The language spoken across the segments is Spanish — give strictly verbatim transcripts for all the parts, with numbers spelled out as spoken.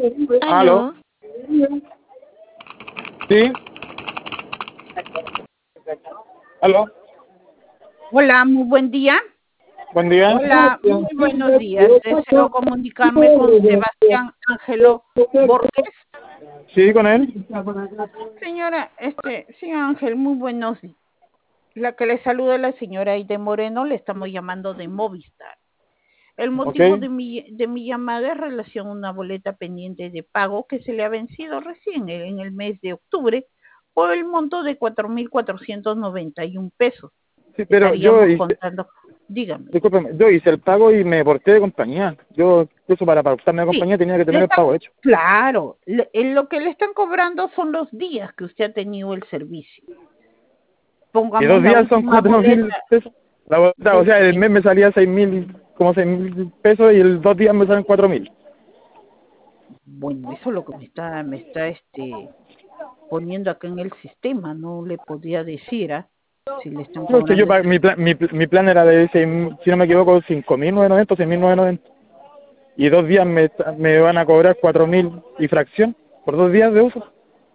Aló. Aló. Sí. Aló. Hola, muy buen día. Buen día. Hola, muy buenos días. Deseo comunicarme con Sebastián Ángelo Borges. Sí, con él. Señora, este, señor Ángel, muy buenos días. La que le saluda es la señora Aide Moreno, le estamos llamando de Movistar. El motivo Ok. de mi, de mi llamada es relación a una boleta pendiente de pago que se le ha vencido recién en el mes de octubre por el monto de cuatro mil cuatrocientos noventa y un pesos. Sí, pero yo Estaríamos hice, contando, dígame. discúlpeme, yo hice el pago y me porté de compañía. Yo, incluso para pausarme de Sí, compañía tenía que le tener el están, pago hecho. claro, le- en lo que le están cobrando son los días que usted ha tenido el servicio. Y Pongamos dos la días son última cuatro mil boleta pesos. La boleta, o de, sea, el de- mes me salía seis mil, como seis mil pesos y el dos días me salen cuatro mil. bueno, eso es lo que me está, me está este poniendo acá en el sistema, no le podía decir, ¿ah? Si le están No, es que yo, cobrando pa- ese. mi, plan, mi, mi plan era de, seis mil, si no me equivoco, cinco mil novecientos noventa, seis mil novecientos noventa. Y dos días me, me van a cobrar cuatro mil y fracción por dos días de uso.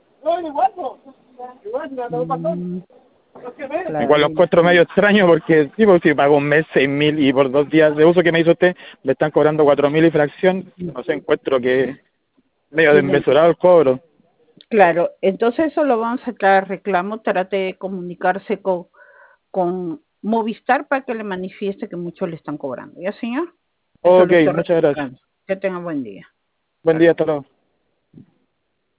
Mm, Igual claro, los encuentro medio entiendo. extraño porque sí, porque si pago un mes seis mil y por dos días de uso que me hizo usted me están cobrando cuatro mil y fracción, no sé, encuentro que medio Tiene, desmesurado el cobro. claro, entonces eso lo vamos a sacar a reclamo, trate de comunicarse con, con Movistar para que le manifieste que mucho le están cobrando. ¿Ya, señor? Eso Ok, lo estoy muchas gracias. registrando. Que tenga buen día. Buen Hasta día, luego. hasta luego.